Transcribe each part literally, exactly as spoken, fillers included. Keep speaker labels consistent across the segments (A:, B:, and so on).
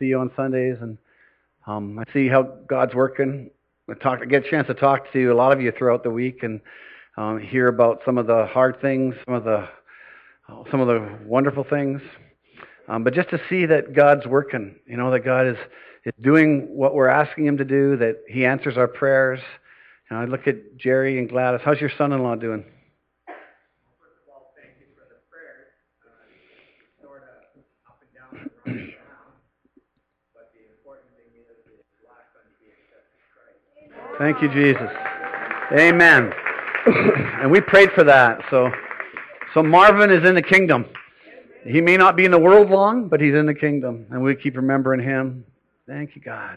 A: see you on Sundays, and um, I see how God's working. I, talk, I get a chance to talk to a lot of you throughout the week and um, hear about some of the hard things, some of the some of the wonderful things. Um, but just to see that God's working, you know, that God is, is doing what we're asking Him to do, that He answers our prayers. You know, I look at Jerry and Gladys. How's your son-in-law doing? Thank you, Jesus. Amen. And we prayed for that. So, so Marvin is in the kingdom. He may not be in the world long, but he's in the kingdom. And we keep remembering him. Thank you, God.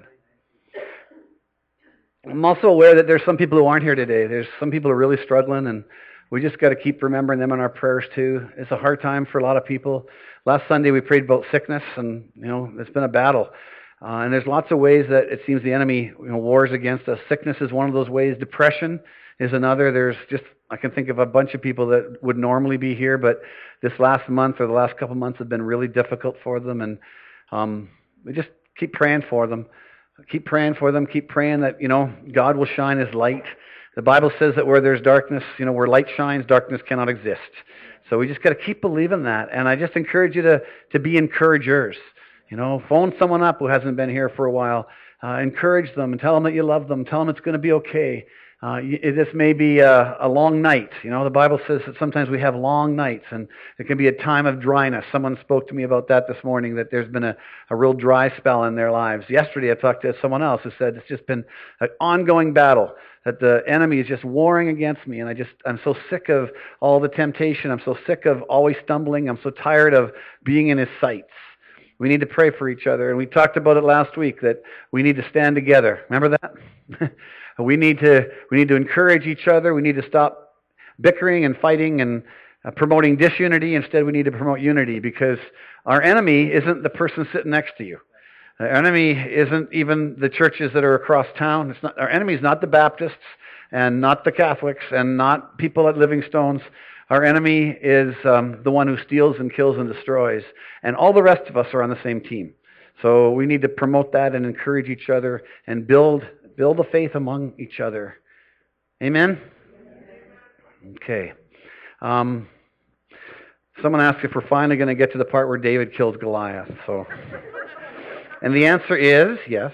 A: I'm also aware that there's some people who aren't here today. There's some people who are really struggling, and we just got to keep remembering them in our prayers too. It's a hard time for a lot of people. Last Sunday we prayed about sickness, and you know it's been a battle. Uh, and there's lots of ways that it seems the enemy you know, wars against us. Sickness is one of those ways. Depression is another. There's just, I can think of a bunch of people that would normally be here, but this last month or the last couple months have been really difficult for them. And um, we just keep praying for them. Keep praying for them. Keep praying that, you know, God will shine His light. The Bible says that where there's darkness, you know, where light shines, darkness cannot exist. So we just got to keep believing that. And I just encourage you to, to be encouragers. You know, phone someone up who hasn't been here for a while. Uh, encourage them and tell them that you love them. Tell them it's going to be okay. Uh, this may be a, a long night. You know, the Bible says that sometimes we have long nights, and there can be a time of dryness. Someone spoke to me about that this morning, that there's been a, a real dry spell in their lives. Yesterday I talked to someone else who said it's just been an ongoing battle, that the enemy is just warring against me, and I just, I'm so sick of all the temptation. I'm so sick of always stumbling. I'm so tired of being in His sights. We need to pray for each other. And we talked about it last week, that we need to stand together. Remember that? we need to we need to encourage each other. We need to stop bickering and fighting and uh, promoting disunity. Instead, we need to promote unity, because our enemy isn't the person sitting next to you. Our enemy isn't even the churches that are across town. It's not, our enemy is not the Baptists and not the Catholics and not people at Living Stones. Our enemy is um, the one who steals and kills and destroys. And all the rest of us are on the same team. So we need to promote that and encourage each other and build build a faith among each other. Amen? Okay. Um, someone asked if we're finally going to get to the part where David kills Goliath. So, and the answer is yes.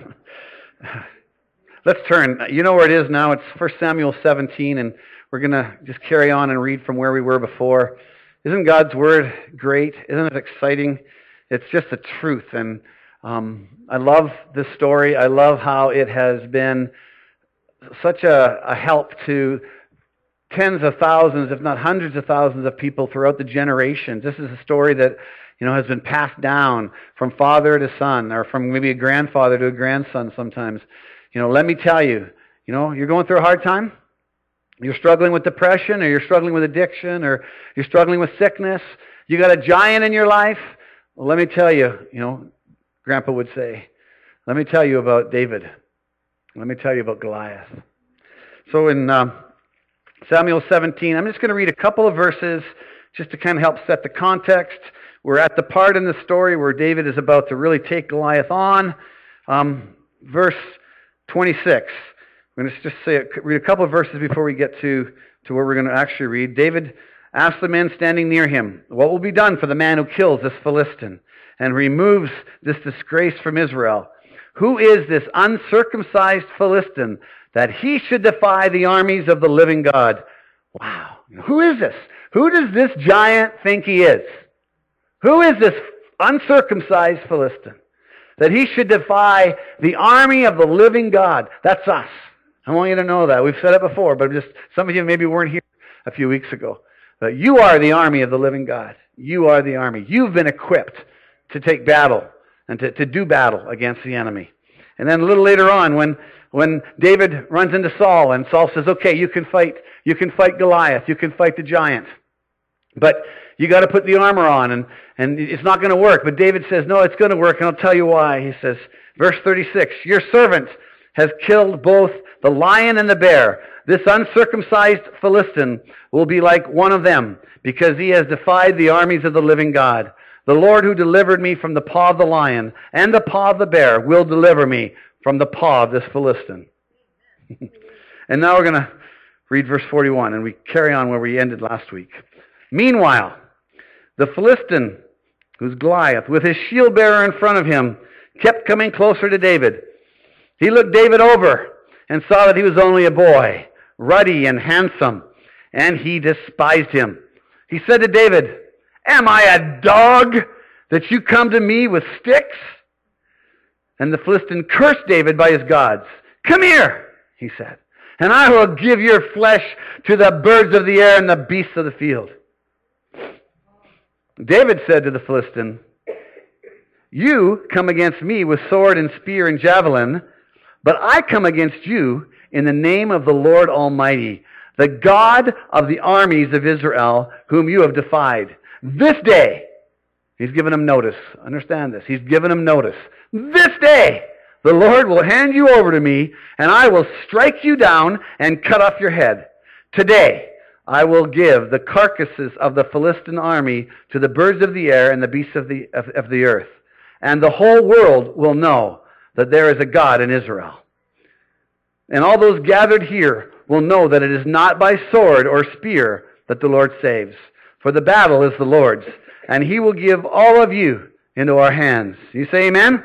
A: Let's turn. You know where it is now. It's First Samuel seventeen, and we're going to just carry on and read from where we were before. Isn't God's Word great? Isn't it exciting? It's just the truth. And um, I love this story. I love how it has been such a, a help to tens of thousands, if not hundreds of thousands of people throughout the generations. This is a story that you know has been passed down from father to son, or from maybe a grandfather to a grandson sometimes. You know, let me tell you, you know, you're going through a hard time? You're struggling with depression, or you're struggling with addiction, or you're struggling with sickness. You got a giant in your life. Well, let me tell you, you know, Grandpa would say, let me tell you about David. Let me tell you about Goliath. So in um, Samuel seventeen, I'm just going to read a couple of verses just to kind of help set the context. We're at the part in the story where David is about to really take Goliath on. Um, verse twenty-six. I'm going to just say, read a couple of verses before we get to, to where we're going to actually read. David asked the men standing near him, what will be done for the man who kills this Philistine and removes this disgrace from Israel? Who is this uncircumcised Philistine that he should defy the armies of the living God? Wow. Who is this? Who does this giant think he is? Who is this uncircumcised Philistine that he should defy the army of the living God? That's us. I want you to know that. We've said it before, but just some of you maybe weren't here a few weeks ago. But you are the army of the living God. You are the army. You've been equipped to take battle and to, to do battle against the enemy. And then a little later on, when when David runs into Saul, and Saul says, okay, you can fight, you can fight Goliath, you can fight the giant, but you got to put the armor on, and, and it's not going to work. But David says, no, it's going to work, and I'll tell you why. He says, verse thirty-six, your servant has killed both the lion and the bear. This uncircumcised Philistine will be like one of them, because he has defied the armies of the living God. The Lord who delivered me from the paw of the lion and the paw of the bear will deliver me from the paw of this Philistine. And now we're going to read verse forty-one, and we carry on where we ended last week. Meanwhile, the Philistine, who's Goliath, with his shield bearer in front of him, kept coming closer to David. He looked David over and saw that he was only a boy, ruddy and handsome, and he despised him. He said to David, "Am I a dog that you come to me with sticks?" And the Philistine cursed David by his gods. "Come here," he said, "and I will give your flesh to the birds of the air and the beasts of the field." David said to the Philistine, "You come against me with sword and spear and javelin, but I come against you in the name of the Lord Almighty, the God of the armies of Israel, whom you have defied. This day," he's given him notice. Understand this. He's given him notice. "This day the Lord will hand you over to me, and I will strike you down and cut off your head. Today I will give the carcasses of the Philistine army to the birds of the air and the beasts of the, of, of the earth, and the whole world will know that there is a God in Israel. And all those gathered here will know that it is not by sword or spear that the Lord saves. For the battle is the Lord's, and he will give all of you into our hands." You say amen?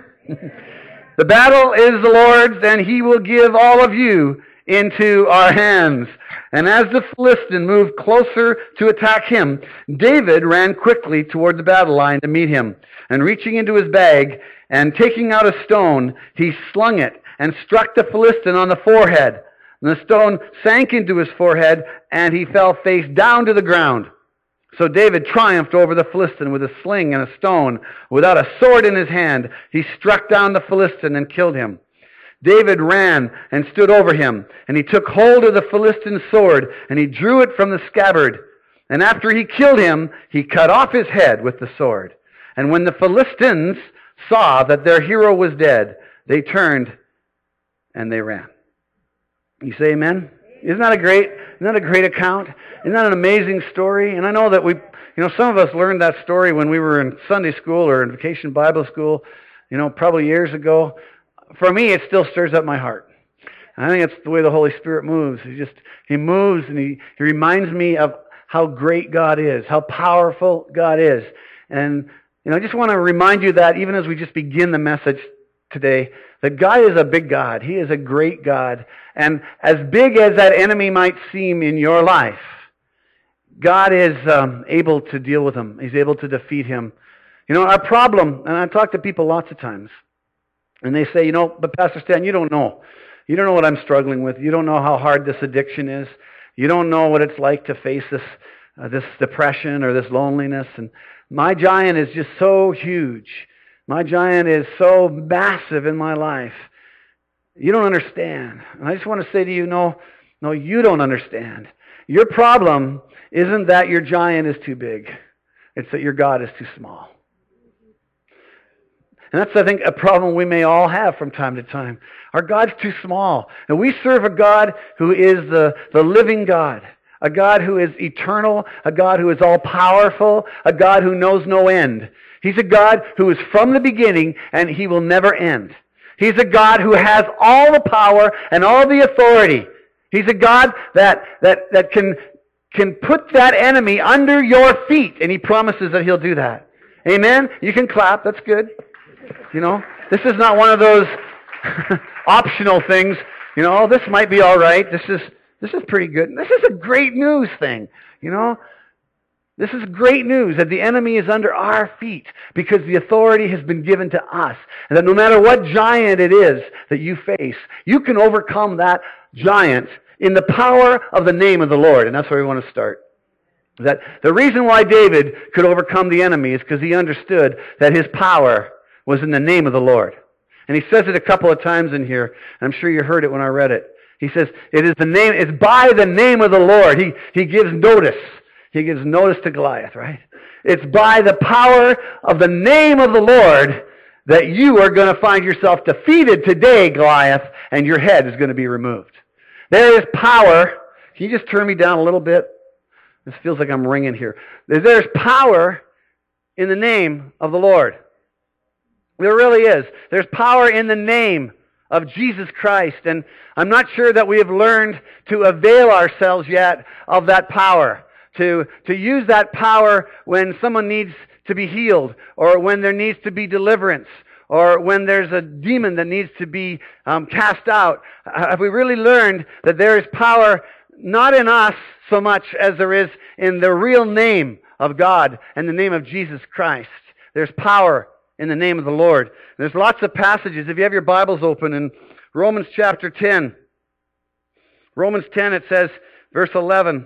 A: The battle is the Lord's, and he will give all of you into our hands. And as the Philistine moved closer to attack him, David ran quickly toward the battle line to meet him. And reaching into his bag and taking out a stone, he slung it and struck the Philistine on the forehead. And the stone sank into his forehead, and he fell face down to the ground. So David triumphed over the Philistine with a sling and a stone. Without a sword in his hand, he struck down the Philistine and killed him. David ran and stood over him, and he took hold of the Philistine's sword, and he drew it from the scabbard. And after he killed him, he cut off his head with the sword. And when the Philistines saw that their hero was dead, they turned and they ran. You say amen? Isn't that a great, isn't that a great account? Isn't that an amazing story? And I know that we, you know, some of us learned that story when we were in Sunday school or in vacation Bible school, you know, probably years ago. For me, it still stirs up my heart. And I think it's the way the Holy Spirit moves. He just, he moves and he, he reminds me of how great God is, how powerful God is. And, you know, I just want to remind you that even as we just begin the message today, that God is a big God. He is a great God. And as big as that enemy might seem in your life, God is um, able to deal with him. He's able to defeat him. You know, our problem, and I talk to people lots of times, and they say, you know, but Pastor Stan, you don't know. You don't know what I'm struggling with. You don't know how hard this addiction is. You don't know what it's like to face this uh, this depression or this loneliness. And my giant is just so huge. My giant is so massive in my life. You don't understand. And I just want to say to you, no, no, you don't understand. Your problem isn't that your giant is too big. It's that your God is too small. And that's, I think, a problem we may all have from time to time. Our God's too small. And we serve a God who is the, the living God. A God who is eternal. A God who is all-powerful. A God who knows no end. He's a God who is from the beginning, and he will never end. He's a God who has all the power and all the authority. He's a God that, that, that can, can put that enemy under your feet, and he promises that he'll do that. Amen? You can clap. That's good. You know, this is not one of those optional things. You know, this might be all right. This is this is pretty good. This is a great news thing. You know, this is great news that the enemy is under our feet because the authority has been given to us. And that no matter what giant it is that you face, you can overcome that giant in the power of the name of the Lord. And that's where we want to start. That the reason why David could overcome the enemy is because he understood that his power was in the name of the Lord. And he says it a couple of times in here. And I'm sure you heard it when I read it. He says, it is the name, it's by the name of the Lord. He, he gives notice. He gives notice to Goliath, right? It's by the power of the name of the Lord that you are going to find yourself defeated today, Goliath, and your head is going to be removed. There is power. Can you just turn me down a little bit? This feels like I'm ringing here. There's power in the name of the Lord. There really is. There's power in the name of Jesus Christ. And I'm not sure that we have learned to avail ourselves yet of that power. To, to use that power when someone needs to be healed, or when there needs to be deliverance, or when there's a demon that needs to be um, cast out. Have we really learned that there is power not in us so much as there is in the real name of God and the name of Jesus Christ? There's power in the name of the Lord. There's lots of passages. If you have your Bibles open in Romans chapter ten, Romans ten, it says, verse eleven,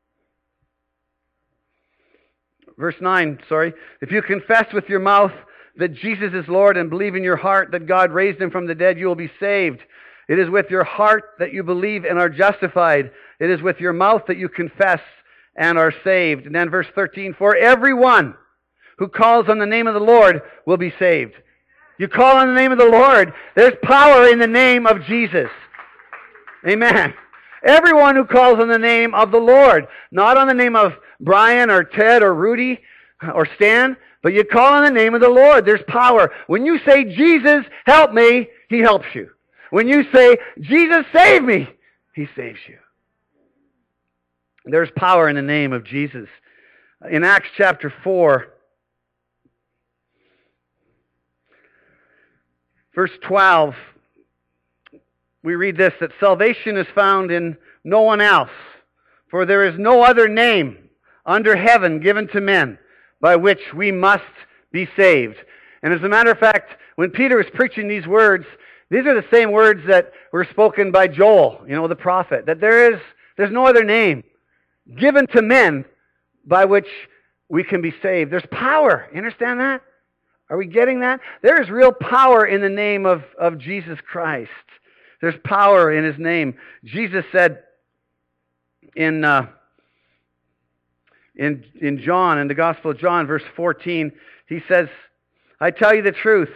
A: verse nine, sorry, if you confess with your mouth that Jesus is Lord and believe in your heart that God raised him from the dead, you will be saved. It is with your heart that you believe and are justified. It is with your mouth that you confess and are saved. And then verse thirteen, for everyone who calls on the name of the Lord will be saved. You call on the name of the Lord, there's power in the name of Jesus. Amen. Everyone who calls on the name of the Lord, not on the name of Brian or Ted or Rudy or Stan, but you call on the name of the Lord. There's power. When you say, Jesus, help me, he helps you. When you say, Jesus, save me, he saves you. There's power in the name of Jesus. In Acts chapter four, verse twelve, we read this, that salvation is found in no one else, for there is no other name under heaven given to men by which we must be saved. And as a matter of fact, when Peter was preaching these words, these are the same words that were spoken by Joel, you know, the prophet, that there is there's no other name given to men by which we can be saved. There's power. You understand that? Are we getting that? There is real power in the name of, of Jesus Christ. There's power in his name. Jesus said in, uh, in, in John, in the Gospel of John, verse fourteen, he says, I tell you the truth.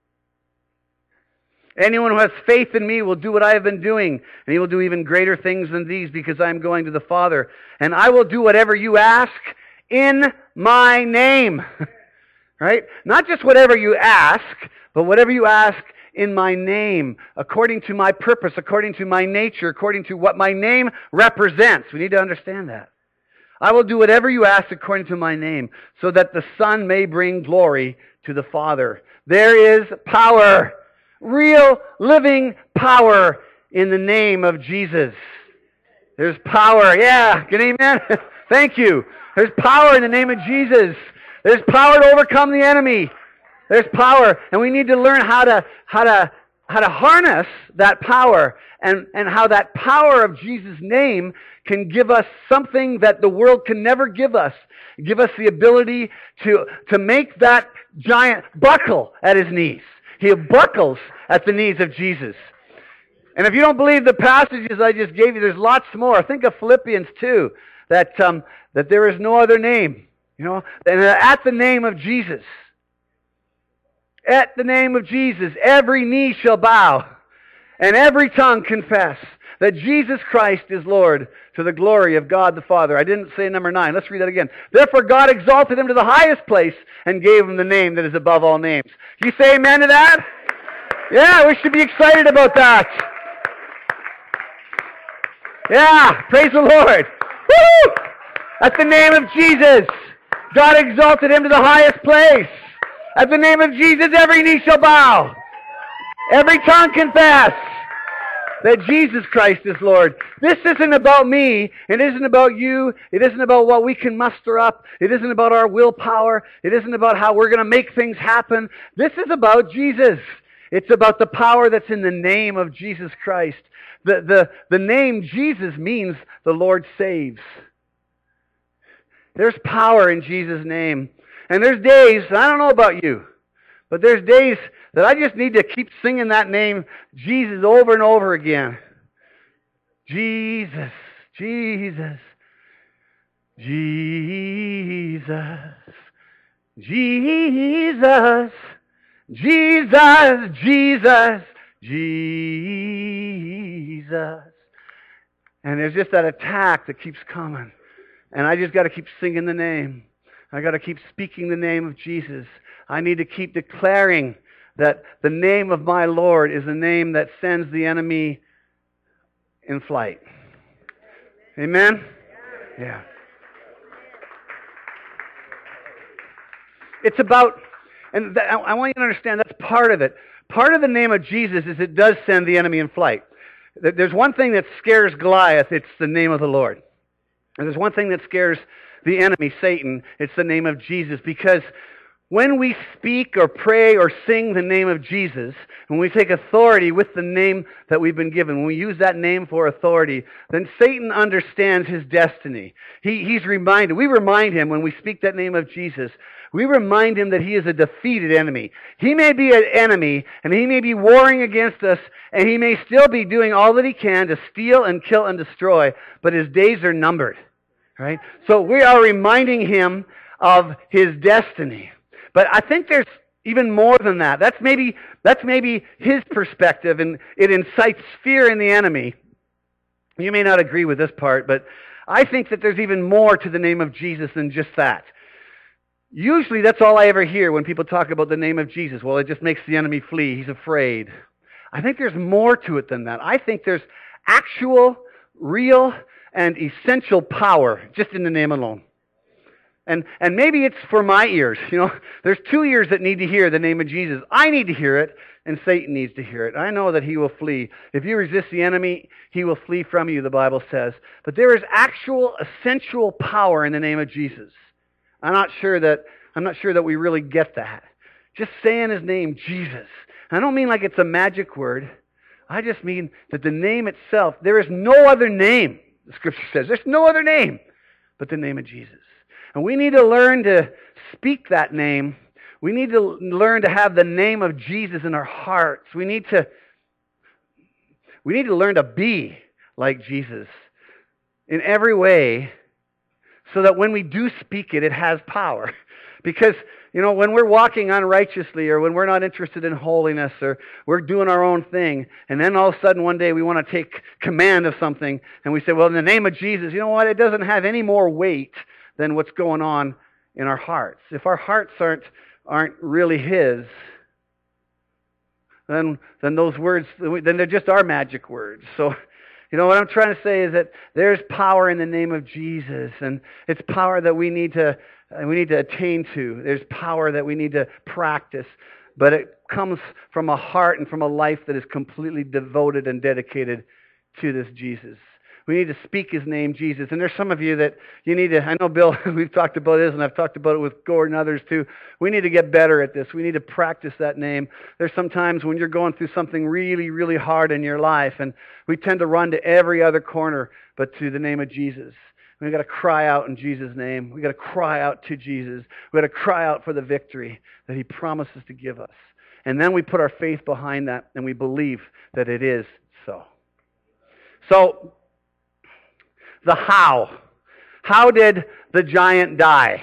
A: Anyone who has faith in me will do what I have been doing, and he will do even greater things than these because I am going to the Father. And I will do whatever you ask in my name. Right? Not just whatever you ask, but whatever you ask in my name, according to my purpose, according to my nature, according to what my name represents. We need to understand that. I will do whatever you ask according to my name, so that the Son may bring glory to the Father. There is power, real living power in the name of Jesus. There's power. Yeah, good amen. Thank you. There's power in the name of Jesus. There's power to overcome the enemy. There's power, and we need to learn how to how to how to harness that power, and, and how that power of Jesus' name can give us something that the world can never give us. Give us the ability to, to make that giant buckle at his knees. He buckles at the knees of Jesus. And if you don't believe the passages I just gave you, there's lots more. Think of Philippians two, that um, that there is no other name. You know, and at the name of Jesus, at the name of Jesus, every knee shall bow and every tongue confess that Jesus Christ is Lord, to the glory of God the Father. I didn't say number nine. Let's read that again. Therefore God exalted him to the highest place and gave him the name that is above all names. You say amen to that? Yeah, we should be excited about that. Yeah, praise the Lord. Woo! At the name of Jesus, God exalted him to the highest place. At the name of Jesus, every knee shall bow. Every tongue confess that Jesus Christ is Lord. This isn't about me. It isn't about you. It isn't about what we can muster up. It isn't about our willpower. It isn't about how we're going to make things happen. This is about Jesus. It's about the power that's in the name of Jesus Christ. The, the, the name Jesus means the Lord saves. There's power in Jesus' name. And there's days, I don't know about you, but there's days that I just need to keep singing that name, Jesus, over and over again. Jesus, Jesus, Jesus, Jesus, Jesus, Jesus, Jesus. And there's just that attack that keeps coming. And I just got to keep singing the name. I got to keep speaking the name of Jesus. I need to keep declaring that the name of my Lord is the name that sends the enemy in flight. Amen? Yeah. It's about, and th- I want you to understand that's part of it. Part of the name of Jesus is it does send the enemy in flight. There's one thing that scares Goliath, it's the name of the Lord. And there's one thing that scares the enemy, Satan, it's the name of Jesus. Because when we speak or pray or sing the name of Jesus, when we take authority with the name that we've been given, when we use that name for authority, then Satan understands his destiny. He, he's reminded, we remind him when we speak that name of Jesus, we remind him that he is a defeated enemy. He may be an enemy, and he may be warring against us, and he may still be doing all that he can to steal and kill and destroy, but his days are numbered. Right? So we are reminding him of his destiny. But I think there's even more than that. That's maybe that's maybe his perspective, and it incites fear in the enemy. You may not agree with this part, but I think that there's even more to the name of Jesus than just that. Usually that's all I ever hear when people talk about the name of Jesus. Well, it just makes the enemy flee. He's afraid. I think there's more to it than that. I think there's actual, real, and essential power just in the name alone. And and maybe it's for my ears. You know, there's two ears that need to hear the name of Jesus. I need to hear it, and Satan needs to hear it. I know that he will flee. If you resist the enemy, he will flee from you, the Bible says. But there is actual, essential power in the name of Jesus. I'm not sure that I'm not sure that we really get that. Just saying his name, Jesus. I don't mean like it's a magic word. I just mean that the name itself, there is no other name, the Scripture says. There's no other name but the name of Jesus. And we need to learn to speak that name. We need to learn to have the name of Jesus in our hearts. We need to, we need to learn to be like Jesus in every way so that when we do speak it, it has power. Because, you know, when we're walking unrighteously or when we're not interested in holiness or we're doing our own thing, and then all of a sudden one day we want to take command of something and we say, well, in the name of Jesus, you know what? It doesn't have any more weight than what's going on in our hearts. If our hearts aren't aren't really his, then then those words, then they're just our magic words. So, you know, what I'm trying to say is that there's power in the name of Jesus, and it's power that we need to we need to attain to. There's power that we need to practice, but it comes from a heart and from a life that is completely devoted and dedicated to this Jesus. We need to speak his name, Jesus. And there's some of you that you need to, I know, Bill, we've talked about this, and I've talked about it with Gordon and others too. We need to get better at this. We need to practice that name. There's some times when you're going through something really, really hard in your life, and we tend to run to every other corner but to the name of Jesus. We've got to cry out in Jesus' name. We've got to cry out to Jesus. We've got to cry out for the victory that he promises to give us. And then we put our faith behind that, and we believe that it is so. So, the how. How did the giant die?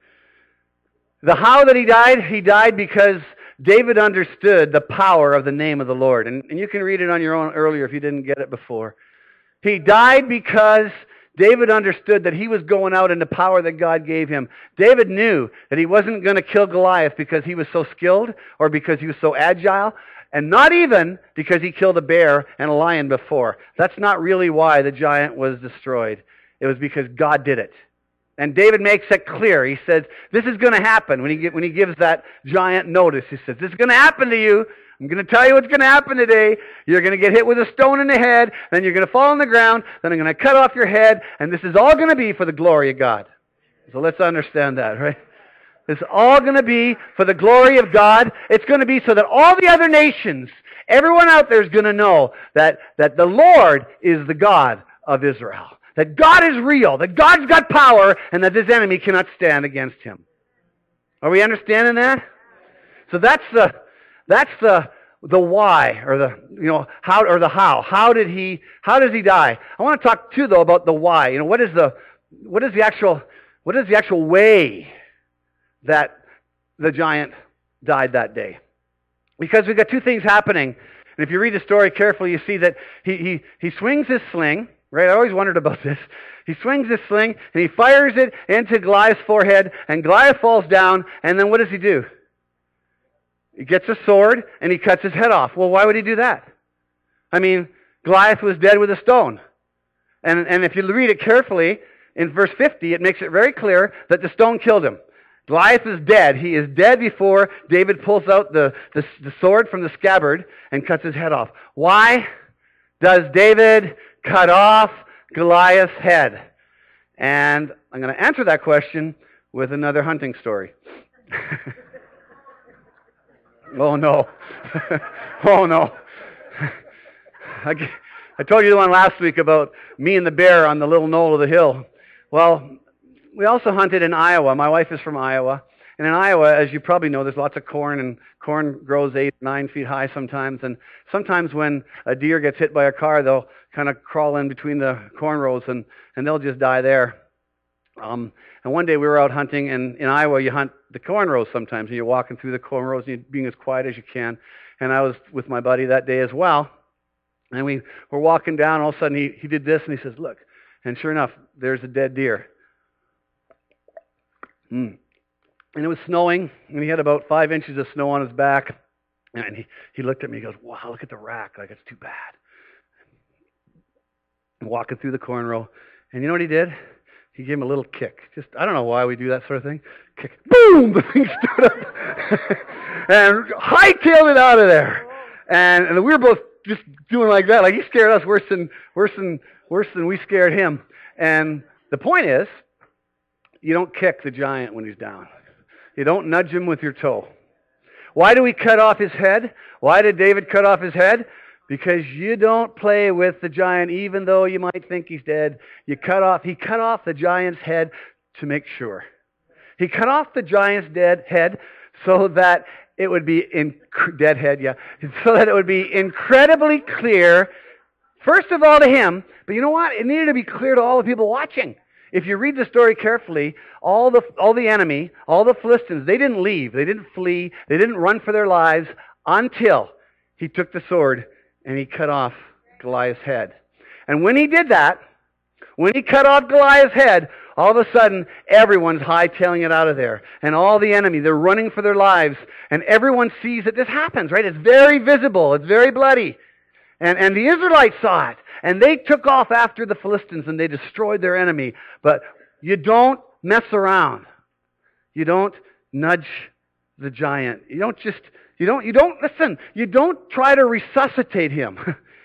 A: The how that he died, he died because David understood the power of the name of the Lord. And, and you can read it on your own earlier if you didn't get it before. He died because David understood that he was going out in the power that God gave him. David knew that he wasn't going to kill Goliath because he was so skilled or because he was so agile. And not even because he killed a bear and a lion before. That's not really why the giant was destroyed. It was because God did it. And David makes it clear. He says, this is going to happen. When he, when he gives that giant notice, he says, this is going to happen to you. I'm going to tell you what's going to happen today. You're going to get hit with a stone in the head. Then you're going to fall on the ground. Then I'm going to cut off your head. And this is all going to be for the glory of God. So let's understand that, right? It's all going to be for the glory of God. It's going to be so that all the other nations, everyone out there is going to know that, that the Lord is the God of Israel. That God is real. That God's got power and that this enemy cannot stand against him. Are we understanding that? So that's the, that's the, the why or the, you know, how, or the how. How did he, how does he die? I want to talk too though about the why. You know, what is the, what is the actual, what is the actual way that the giant died that day? Because we've got two things happening. And if you read the story carefully, you see that he, he, he swings his sling, right? I always wondered about this. He swings this sling, and he fires it into Goliath's forehead, and Goliath falls down, and then what does he do? He gets a sword, and he cuts his head off. Well, why would he do that? I mean, Goliath was dead with a stone. And, and if you read it carefully, in verse fifty, it makes it very clear that the stone killed him. Goliath is dead. He is dead before David pulls out the, the, the sword from the scabbard and cuts his head off. Why does David cut off Goliath's head? And I'm going to answer that question with another hunting story. Oh, no. Oh, no. I, I told you the one last week about me and the bear on the little knoll of the hill. Well, we also hunted in Iowa. My wife is from Iowa. And in Iowa, as you probably know, there's lots of corn, and corn grows eight, nine feet high sometimes. And sometimes when a deer gets hit by a car, they'll kind of crawl in between the corn rows, and, and they'll just die there. Um, and one day we were out hunting, and in Iowa you hunt the corn rows sometimes, and you're walking through the corn rows, and you're being as quiet as you can. And I was with my buddy that day as well. And we were walking down, and all of a sudden he, he did this, and he says, look. And sure enough, there's a dead deer. Mm. And it was snowing, and he had about five inches of snow on his back. And he, he looked at me, he goes, wow, look at the rack. Like, it's too bad. And walking through the corn row. And you know what he did? He gave him a little kick. Just, I don't know why we do that sort of thing. Kick. Boom! The thing stood up. And hightailed it out of there. And, and we were both just doing like that. Like, he scared us worse than, worse than, worse than we scared him. And the point is, you don't kick the giant when he's down. You don't nudge him with your toe. Why do we cut off his head? Why did David cut off his head? Because you don't play with the giant, even though you might think he's dead. You cut off. He cut off the giant's head to make sure. He cut off the giant's dead head so that it would be in dead head, yeah, so that it would be incredibly clear. First of all to him, but you know what? It needed to be clear to all the people watching. If you read the story carefully, all the all the enemy, all the Philistines, they didn't leave, they didn't flee, they didn't run for their lives until he took the sword and he cut off Goliath's head. And when he did that, when he cut off Goliath's head, all of a sudden everyone's hightailing it out of there. And all the enemy, they're running for their lives. And everyone sees that this happens, right? It's very visible, it's very bloody. And, and the Israelites saw it. And they took off after the Philistines and they destroyed their enemy. But you don't mess around. You don't nudge the giant. You don't just, you don't, you don't, listen, you don't try to resuscitate him.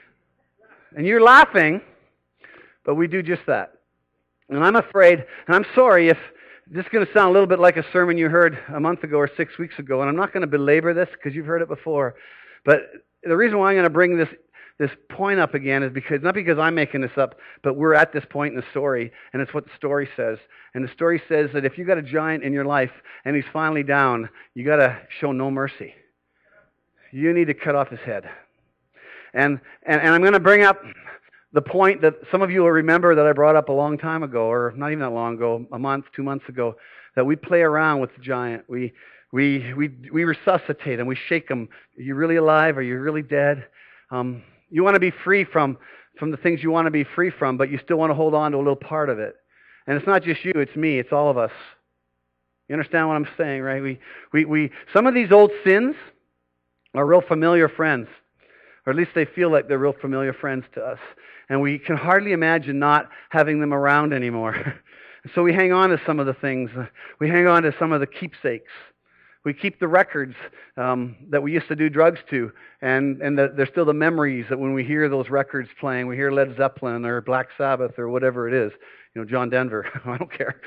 A: And you're laughing, but we do just that. And I'm afraid, and I'm sorry if this is going to sound a little bit like a sermon you heard a month ago or six weeks ago, and I'm not going to belabor this because you've heard it before. But the reason why I'm going to bring this This point up again is because, not because I'm making this up, but we're at this point in the story, and it's what the story says. And the story says that if you got a giant in your life and he's finally down, you got to show no mercy. You need to cut off his head. And, and, and I'm going to bring up the point that some of you will remember that I brought up a long time ago, or not even that long ago, a month, two months ago, that we play around with the giant. We, we, we, we resuscitate him. We shake him. Are you really alive? Are you really dead? Um, You want to be free from, from the things you want to be free from, but you still want to hold on to a little part of it. And it's not just you, it's me, it's all of us. You understand what I'm saying, right? We, we, we, some of these old sins are real familiar friends, or at least they feel like they're real familiar friends to us. And we can hardly imagine not having them around anymore. So we hang on to some of the things. We hang on to some of the keepsakes. We keep the records um, that we used to do drugs to, and, and the, there's still the memories that when we hear those records playing, we hear Led Zeppelin or Black Sabbath or whatever it is, you know, John Denver, I don't care.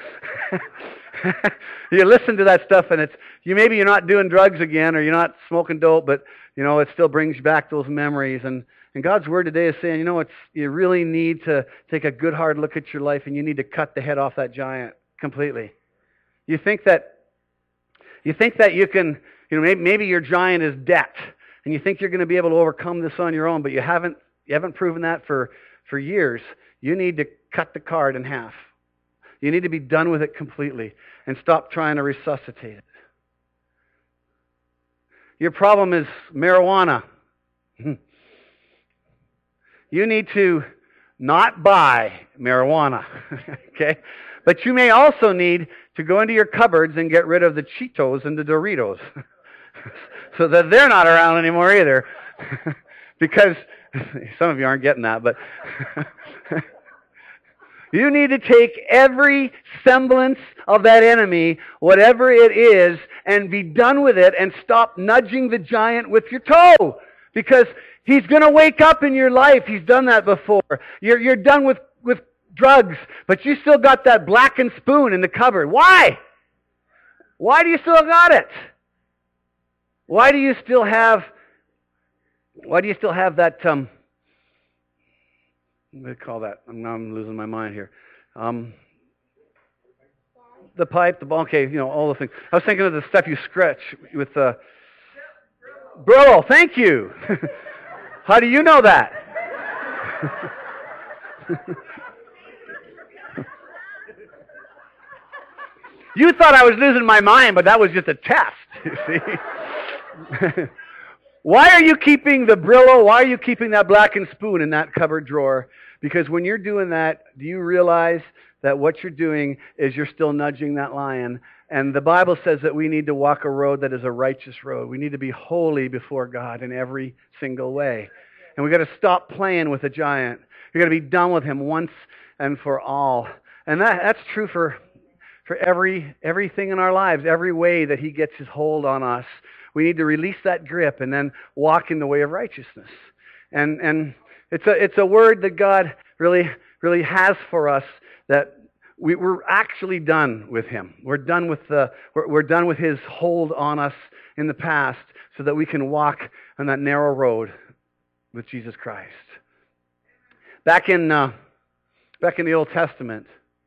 A: You listen to that stuff and it's, you maybe you're not doing drugs again or you're not smoking dope, but, you know, it still brings back those memories. And, and God's Word today is saying, you know, it's, you really need to take a good hard look at your life and you need to cut the head off that giant completely. You think that You think that you can, you know, maybe, maybe your giant is debt, and you think you're going to be able to overcome this on your own, but you haven't, you haven't proven that for, for years. You need to cut the card in half. You need to be done with it completely and stop trying to resuscitate it. Your problem is marijuana. You need to not buy marijuana. Okay? But you may also need to go into your cupboards and get rid of the Cheetos and the Doritos so that they're not around anymore either. Because some of you aren't getting that, but you need to take every semblance of that enemy, whatever it is, and be done with it and stop nudging the giant with your toe. Because he's going to wake up in your life. He's done that before. You're, you're done with, with drugs, but you still got that blackened spoon in the cupboard. Why? Why do you still got it? Why do you still have, why do you still have that, um, what do you call that? I'm, now I'm losing my mind here. Um, the pipe, the ball, okay, you know, all the things. I was thinking of the stuff you scratch with, uh, Brillo, thank you. How do you know that? You thought I was losing my mind, but that was just a test, you see. Why are you keeping the Brillo? Why are you keeping that blackened spoon in that cupboard drawer? Because when you're doing that, do you realize that what you're doing is you're still nudging that lion? And the Bible says that we need to walk a road that is a righteous road. We need to be holy before God in every single way. And we've got to stop playing with the giant. We've got to be done with him once and for all. And that, that's true for, for every everything in our lives, every way that he gets his hold on us. We need to release that grip and then walk in the way of righteousness. And and it's a it's a word that God really really has for us, that we, we're actually done with him. We're done with the we're, we're done with his hold on us in the past, so that we can walk on that narrow road with Jesus Christ. Back in uh, back in the Old Testament,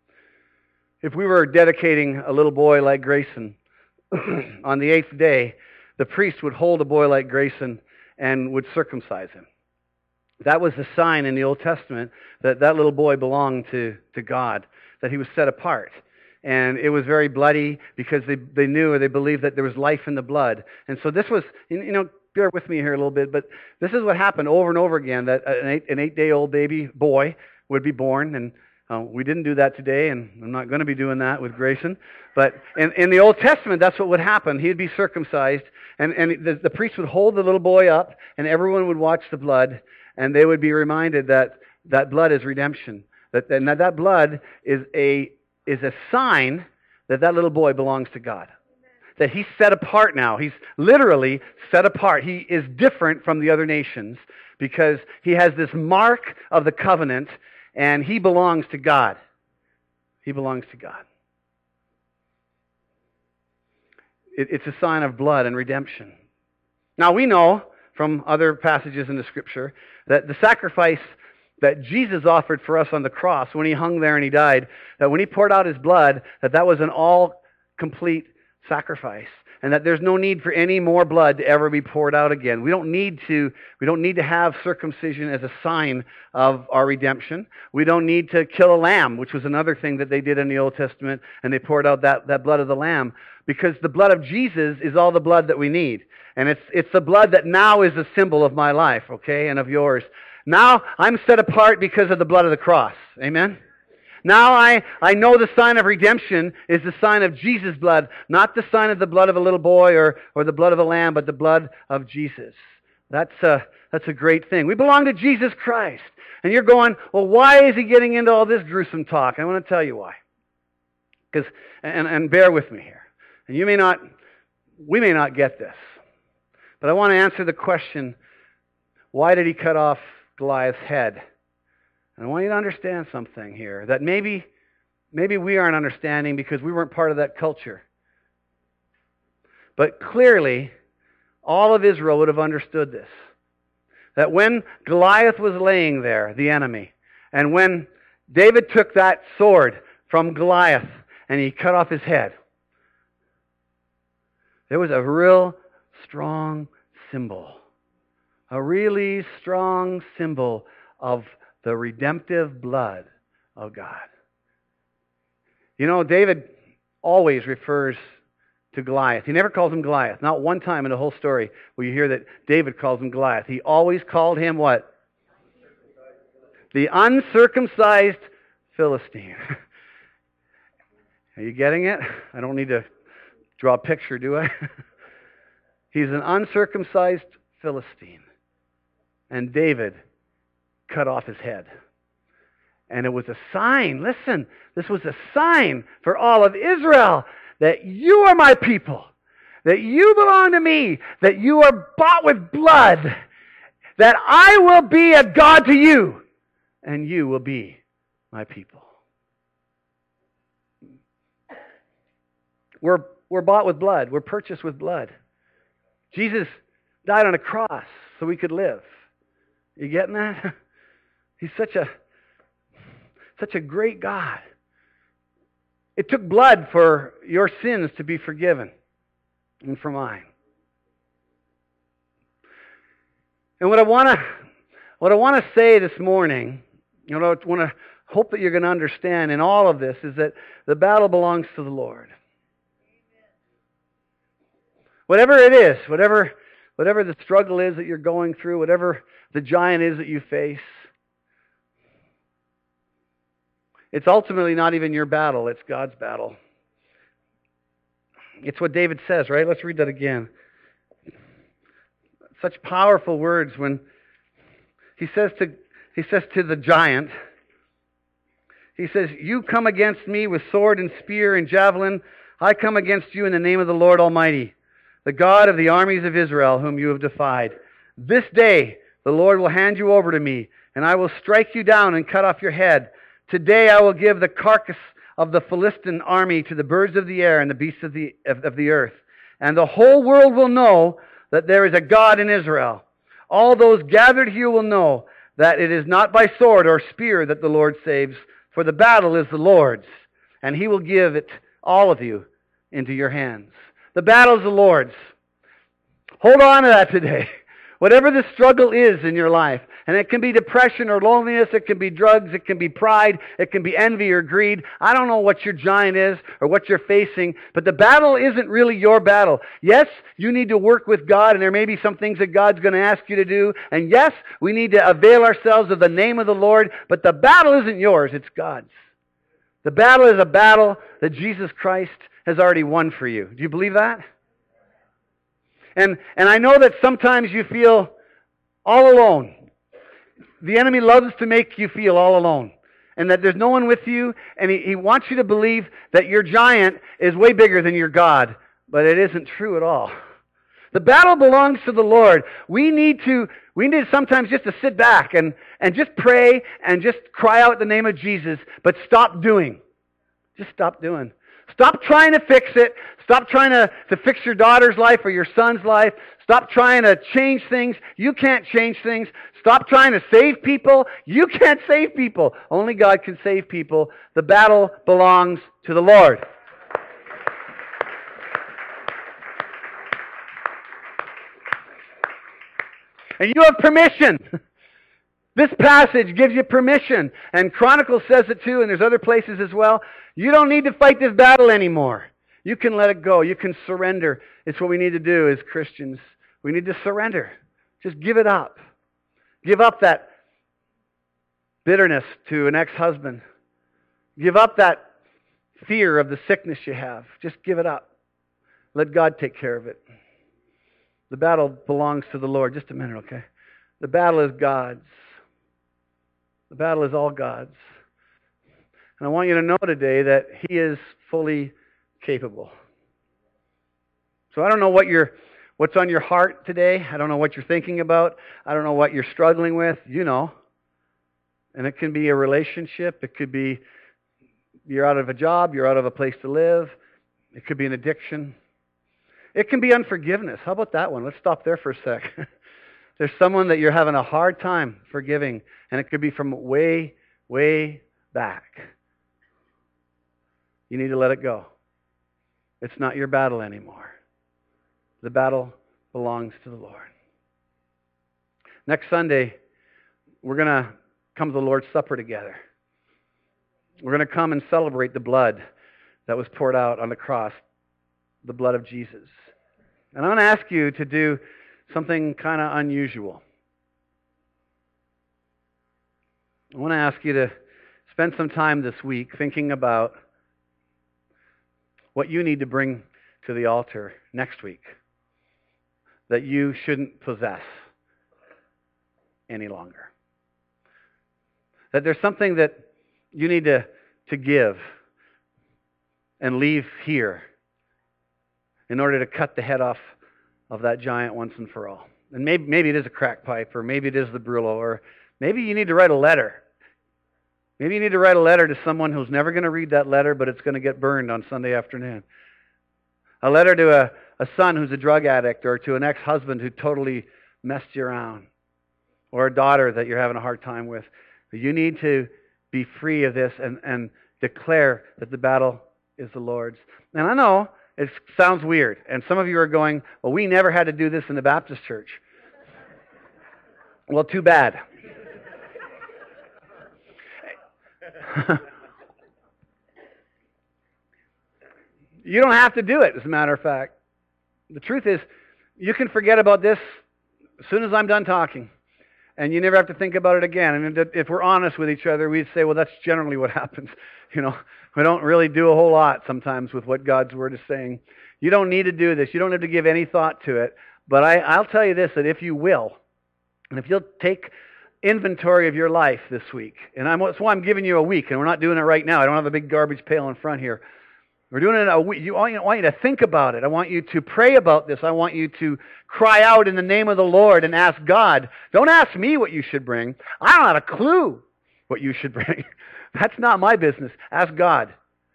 A: if we were dedicating a little boy like Grayson on the eighth day, the priest would hold a boy like Grayson and would circumcise him. That was the sign in the Old Testament that that little boy belonged to, to God, that he was set apart. And it was very bloody because they, they knew or they believed that there was life in the blood. And so this was, you know, bear with me here a little bit, but this is what happened over and over again, that an, eight, an eight-day-old baby boy would be born. And uh, we didn't do that today, and I'm not going to be doing that with Grayson. But in, in the Old Testament, that's what would happen. He would be circumcised, and, and the, the priest would hold the little boy up, and everyone would watch the blood, and they would be reminded that that blood is redemption. That, and that, that blood is a, is a sign that that little boy belongs to God. That he's set apart now. He's literally set apart. He is different from the other nations because he has this mark of the covenant, and he belongs to God. He belongs to God. It, it's a sign of blood and redemption. Now we know from other passages in the Scripture that the sacrifice that Jesus offered for us on the cross when he hung there and he died, that when he poured out his blood, that that was an all-complete sacrifice, and that there's no need for any more blood to ever be poured out again. We don't need to we don't need to have circumcision as a sign of our redemption. We don't need to kill a lamb, which was another thing that they did in the Old Testament, and they poured out that, that blood of the lamb, because the blood of Jesus is all the blood that we need. And it's it's the blood that now is a symbol of my life, okay, and of yours. Now I'm set apart because of the blood of the cross. Amen? Now I, I know the sign of redemption is the sign of Jesus' blood, not the sign of the blood of a little boy or, or the blood of a lamb, but the blood of Jesus. That's a, that's a great thing. We belong to Jesus Christ. And you're going, well, why is he getting into all this gruesome talk? I want to tell you why. Because, and, and bear with me here. And you may not, we may not get this. But I want to answer the question, why did he cut off Goliath's head? And I want you to understand something here, that maybe, maybe we aren't understanding because we weren't part of that culture. But clearly, all of Israel would have understood this. That when Goliath was laying there, the enemy, and when David took that sword from Goliath and he cut off his head, there was a real strong symbol. A really strong symbol of the redemptive blood of God. You know, David always refers to Goliath. He never calls him Goliath. Not one time in the whole story will you hear that David calls him Goliath. He always called him what? The uncircumcised Philistine. Are you getting it? I don't need to draw a picture, do I? He's an uncircumcised Philistine. And David cut off his head. And it was a sign, listen, this was a sign for all of Israel that you are my people, that you belong to me, that you are bought with blood, that I will be a God to you, and you will be my people. We're, we're bought with blood. We're purchased with blood. Jesus died on a cross so we could live. You getting that? He's such a, such a great God. It took blood for your sins to be forgiven and for mine. And what I want to, what I want to say this morning, you know, I want to hope that you're going to understand in all of this is that the battle belongs to the Lord. Whatever it is, whatever, whatever the struggle is that you're going through, whatever the giant is that you face, it's ultimately not even your battle, it's God's battle. It's what David says, right? Let's read that again. Such powerful words when he says to he says to the giant, he says, "You come against me with sword and spear and javelin. I come against you in the name of the Lord Almighty, the God of the armies of Israel, whom you have defied. This day the Lord will hand you over to me, and I will strike you down and cut off your head. Today I will give the carcass of the Philistine army to the birds of the air and the beasts of the, of, of the earth. And the whole world will know that there is a God in Israel. All those gathered here will know that it is not by sword or spear that the Lord saves, for the battle is the Lord's, and he will give it, all of you, into your hands." The battle is the Lord's. Hold on to that today. Whatever the struggle is in your life, and it can be depression or loneliness, it can be drugs, it can be pride, it can be envy or greed. I don't know what your giant is or what you're facing, but the battle isn't really your battle. Yes, you need to work with God, and there may be some things that God's going to ask you to do. And yes, we need to avail ourselves of the name of the Lord, but the battle isn't yours, it's God's. The battle is a battle that Jesus Christ has already won for you. Do you believe that? And and I know that sometimes you feel all alone. The enemy loves to make you feel all alone, and that there's no one with you, and he, he wants you to believe that your giant is way bigger than your God, but it isn't true at all. The battle belongs to the Lord. We need to we need sometimes just to sit back and, and just pray and just cry out the name of Jesus, but stop doing. Just stop doing. Stop trying to fix it. Stop trying to, to fix your daughter's life or your son's life. Stop trying to change things. You can't change things. Stop trying to save people. You can't save people. Only God can save people. The battle belongs to the Lord. And you have permission. This passage gives you permission. And Chronicles says it too, and there's other places as well. You don't need to fight this battle anymore. You can let it go. You can surrender. It's what we need to do as Christians. We need to surrender. Just give it up. Give up that bitterness to an ex-husband. Give up that fear of the sickness you have. Just give it up. Let God take care of it. The battle belongs to the Lord. Just a minute, okay? The battle is God's. The battle is all God's. And I want you to know today that He is fully capable. So I don't know what you're, what's on your heart today. I don't know what you're thinking about. I don't know what you're struggling with. You know. And it can be a relationship. It could be you're out of a job. You're out of a place to live. It could be an addiction. It can be unforgiveness. How about that one? Let's stop there for a sec. There's someone that you're having a hard time forgiving, and it could be from way, way back. You need to let it go. It's not your battle anymore. The battle belongs to the Lord. Next Sunday, we're going to come to the Lord's Supper together. We're going to come and celebrate the blood that was poured out on the cross, the blood of Jesus. And I'm going to ask you to do something kind of unusual. I want to ask you to spend some time this week thinking about what you need to bring to the altar next week that you shouldn't possess any longer. That there's something that you need to, to give and leave here in order to cut the head off of that giant once and for all. And maybe, maybe it is a crack pipe, or maybe it is the Brullo, or maybe you need to write a letter. Maybe you need to write a letter to someone who's never going to read that letter, but it's going to get burned on Sunday afternoon. A letter to a, a son who's a drug addict, or to an ex-husband who totally messed you around, or a daughter that you're having a hard time with. You need to be free of this and, and declare that the battle is the Lord's. And I know it sounds weird, and some of you are going, well, we never had to do this in the Baptist church. Well, too bad. You don't have to do it, as a matter of fact. The truth is, you can forget about this as soon as I'm done talking, and you never have to think about it again. And if we're honest with each other, we'd say, well, that's generally what happens. You know, we don't really do a whole lot sometimes with what God's Word is saying. You don't need to do this. You don't have to give any thought to it. But I, I'll tell you this, that if you will, and if you'll take inventory of your life this week, and I'm, that's why I'm giving you a week, and we're not doing it right now. I don't have a big garbage pail in front here. We're doing it a week. You, I want you to think about it. I want you to pray about this. I want you to cry out in the name of the Lord and ask God. Don't ask me what you should bring. I don't have a clue what you should bring. That's not my business. Ask God.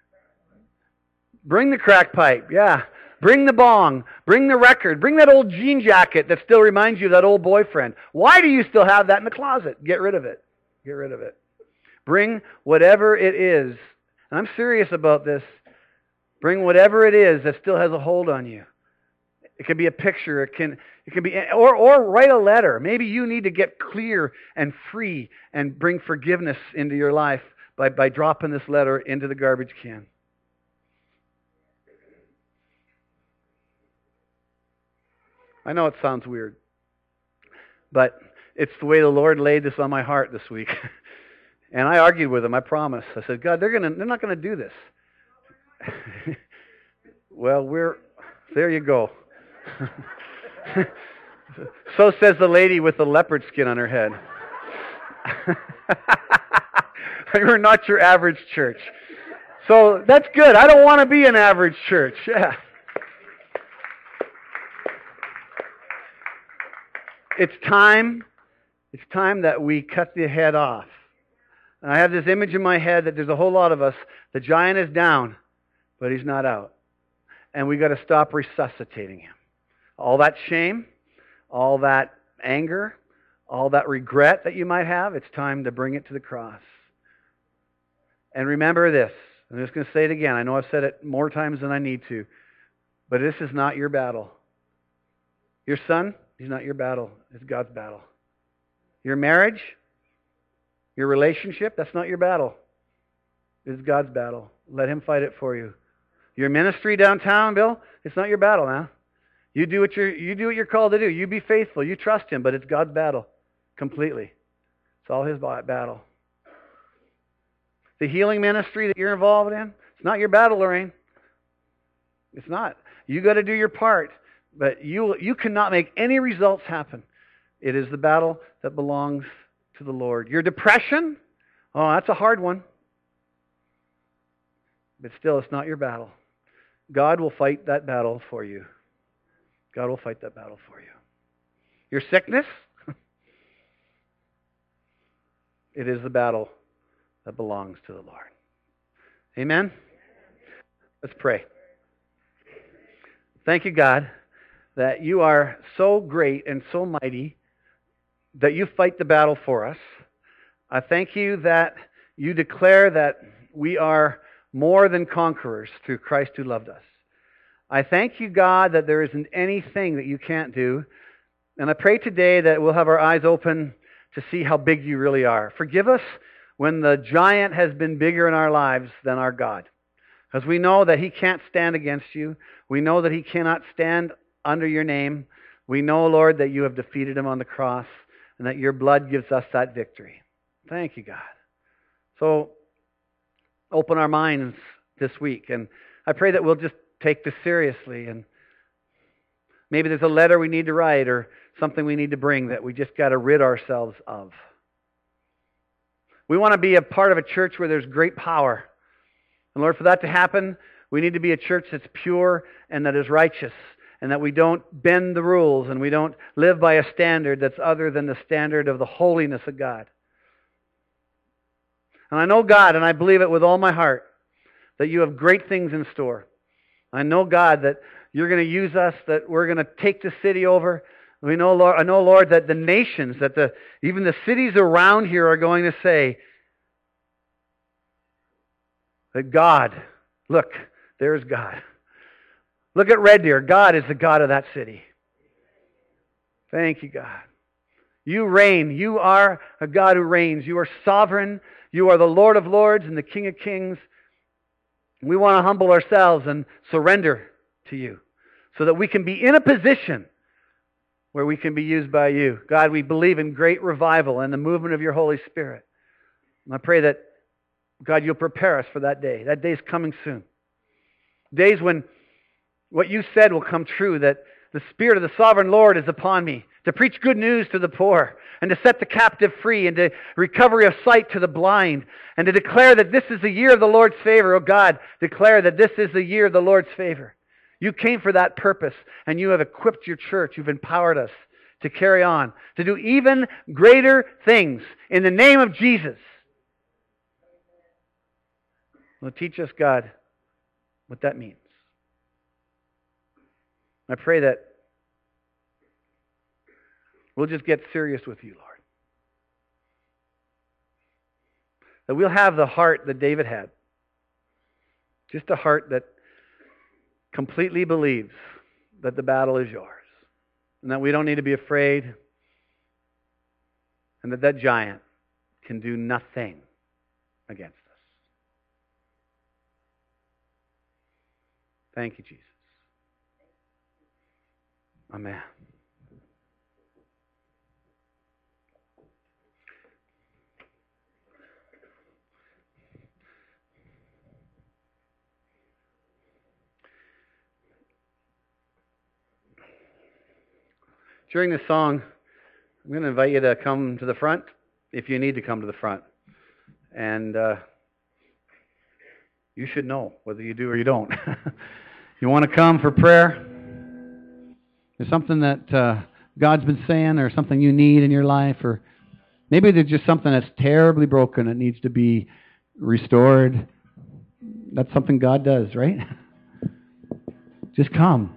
A: Bring the crack pipe. Yeah. Bring the bong. Bring the record. Bring that old jean jacket that still reminds you of that old boyfriend. Why do you still have that in the closet? Get rid of it. Get rid of it. Bring whatever it is. And I'm serious about this. Bring whatever it is that still has a hold on you. It can be a picture. It can it can be or or write a letter. Maybe you need to get clear and free and bring forgiveness into your life by, by dropping this letter into the garbage can. I know it sounds weird, but it's the way the Lord laid this on my heart this week. And I argued with him, I promise. I said, God, they're gonna they're not gonna do this. Well, we're there you go. So says the lady with the leopard skin on her head. You're not your average church. So that's good. I don't want to be an average church. Yeah. It's time. It's time that we cut the head off. And I have this image in my head that there's a whole lot of us. The giant is down, but he's not out. And we've got to stop resuscitating him. All that shame, all that anger, all that regret that you might have, it's time to bring it to the cross. And remember this. I'm just going to say it again. I know I've said it more times than I need to. But this is not your battle. Your son, he's not your battle. It's God's battle. Your marriage, your relationship, that's not your battle. It's God's battle. Let him fight it for you. Your ministry downtown, Bill, it's not your battle, man. You do what you're you do what you're called to do. You be faithful. You trust him, but it's God's battle completely. It's all his battle. The healing ministry that you're involved in, it's not your battle, Lorraine. It's not. You got to do your part, but you you cannot make any results happen. It is the battle that belongs to the Lord. Your depression, oh, that's a hard one. But still, it's not your battle. God will fight that battle for you. God will fight that battle for you. Your sickness, it is the battle that belongs to the Lord. Amen? Let's pray. Thank you, God, that you are so great and so mighty that you fight the battle for us. I thank you that you declare that we are more than conquerors through Christ who loved us. I thank you, God, that there isn't anything that you can't do. And I pray today that we'll have our eyes open to see how big you really are. Forgive us when the giant has been bigger in our lives than our God. Because we know that he can't stand against you. We know that he cannot stand under your name. We know, Lord, that you have defeated him on the cross and that your blood gives us that victory. Thank you, God. So open our minds this week, and I pray that we'll just take this seriously, and maybe there's a letter we need to write or something we need to bring that we just got to rid ourselves of. We want to be a part of a church where there's great power. And Lord, for that to happen, we need to be a church that's pure and that is righteous, and that we don't bend the rules and we don't live by a standard that's other than the standard of the holiness of God. And I know, God, and I believe it with all my heart, that you have great things in store. I know, God, that you're going to use us, that we're going to take the city over. We know, Lord, I know, Lord, that the nations, that the even the cities around here are going to say that God, look, there's God. Look at Red Deer. God is the God of that city. Thank you, God. You reign. You are a God who reigns. You are sovereign. You are the Lord of lords and the King of kings. We want to humble ourselves and surrender to you so that we can be in a position where we can be used by you. God, we believe in great revival and the movement of your Holy Spirit. And I pray that, God, you'll prepare us for that day. That day is coming soon. Days when what you said will come true, that the Spirit of the sovereign Lord is upon me to preach good news to the poor and to set the captive free and to recovery of sight to the blind and to declare that this is the year of the Lord's favor. Oh God, declare that this is the year of the Lord's favor. You came for that purpose, and you have equipped your church. You've empowered us to carry on, to do even greater things in the name of Jesus. Well, teach us, God, what that means. I pray that we'll just get serious with you, Lord. That we'll have the heart that David had. Just a heart that completely believes that the battle is yours. And that we don't need to be afraid. And that that giant can do nothing against us. Thank you, Jesus. Amen. During this song, I'm going to invite you to come to the front if you need to come to the front. And uh, you should know whether you do or you don't. You want to come for prayer? There's something that uh, God's been saying, or something you need in your life, or maybe there's just something that's terribly broken that needs to be restored. That's something God does, right? Just come.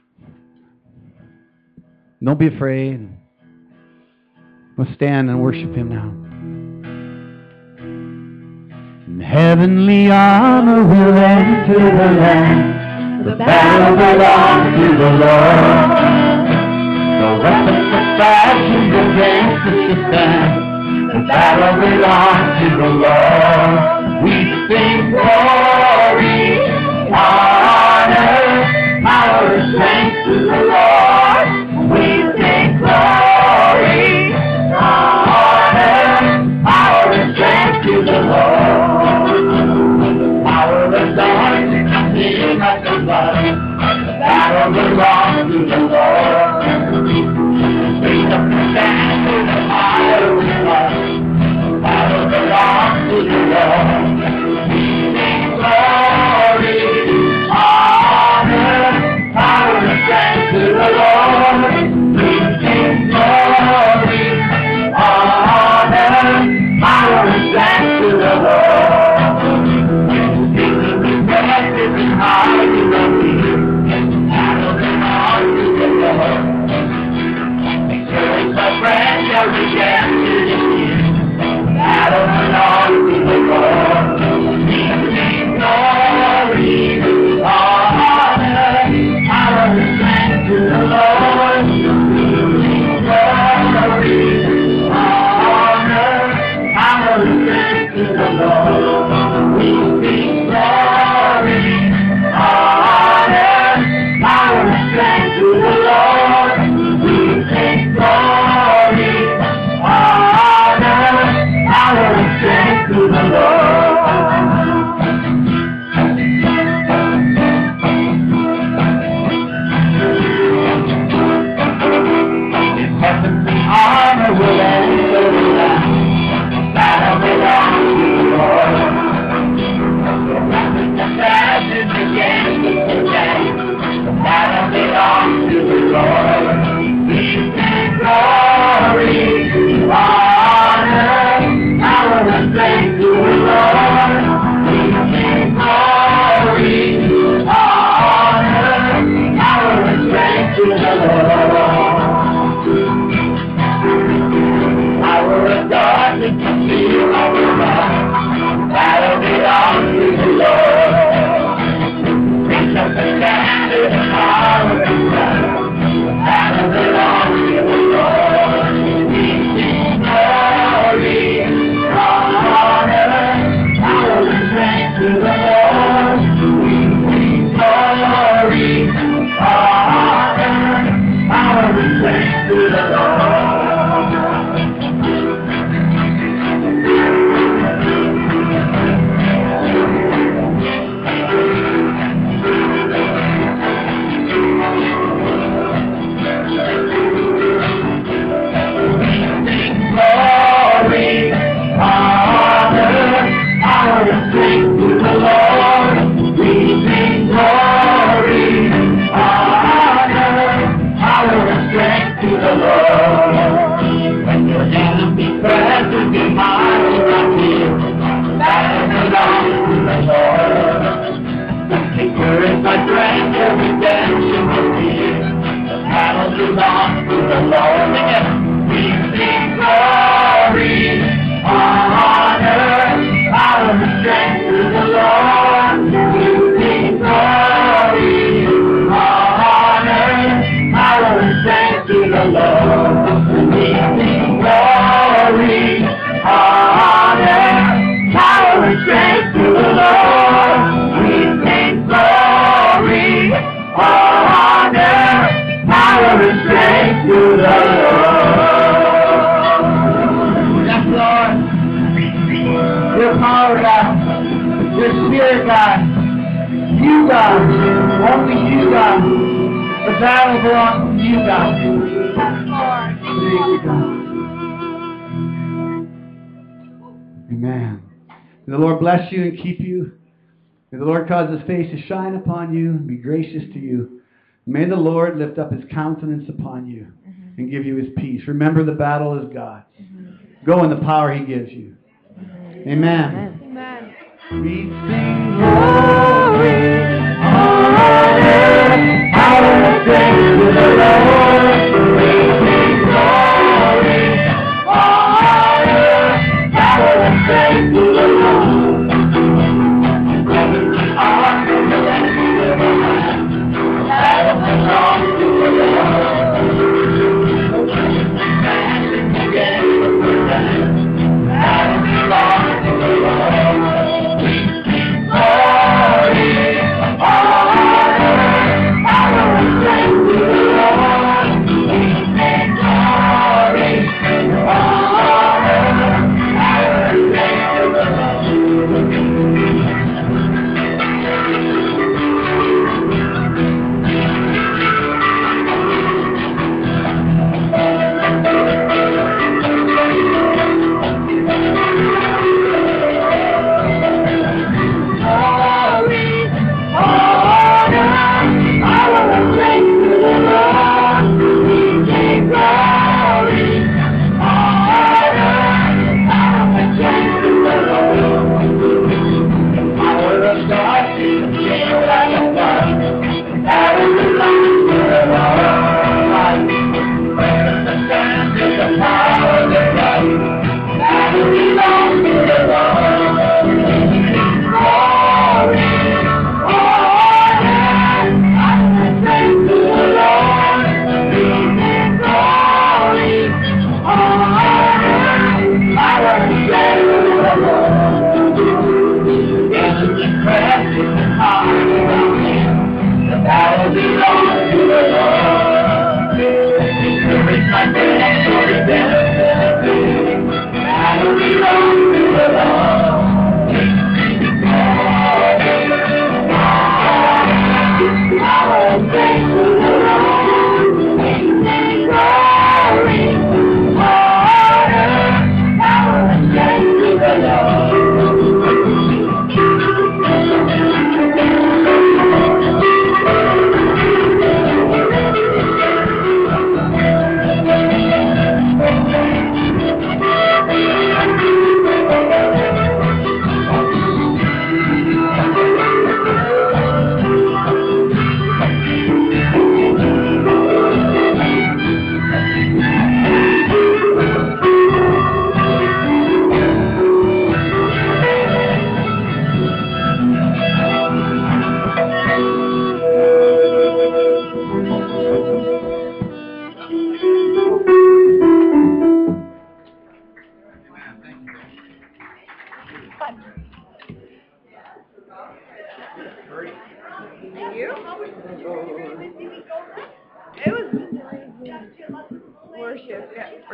A: Don't be afraid. We'll stand and worship Him now. In heavenly armor we'll enter the land. The battle belongs to the Lord. No weapon that's fashioned against us shall stand. The battle belongs to the Lord. We sing glory, honor, power, and strength to the Lord. We sing glory, honor, power, and strength to the Lord. The power of God is coming at the blood. The battle belongs to the Lord. Raise up the stand with the fire we love. The battle belongs to the Lord. We sing glory, honor, power, and strength to the Lord. We sing glory, honor, power, and strength to the Lord. High to the Lord. Battle belongs to the Lord. Victorious, my friend, shall be captured in you. Battle belongs to the Lord. We sing glory, honor, power, and strength to the Lord. We sing glory, honor, power, and strength to the Lord. We sing glory, honor, power, and strength to the Lord. We sing glory, honor,
B: power of God to conceal our God. Battle belongs to the Lord. Lift up the standard of power and love. Battle belongs to the Lord. We sing glory, honor, power and strength to the Lord. We sing glory, honor, power and strength to the Lord.
A: Amen. May the Lord bless you and keep you. May the Lord cause his face to shine upon you and be gracious to you. May the Lord lift up his countenance upon you mm-hmm. and give you his peace. Remember, the battle is God's. Mm-hmm. Go in the power he gives you. Mm-hmm. Amen. Amen. We sing glory, honor, power and strength to the Lord. We sing glory, honor, power and strength to the Lord. Glory, honor, power and strength to the Lord.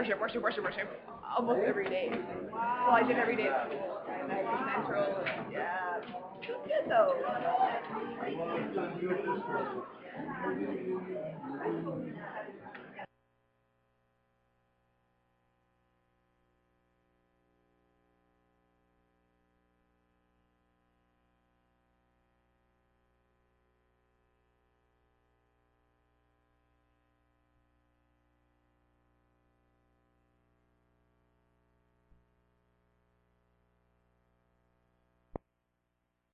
C: worship, worship, worship, worship, almost every day. Well, I did every day at school, and I had Central, and yeah, it was good though.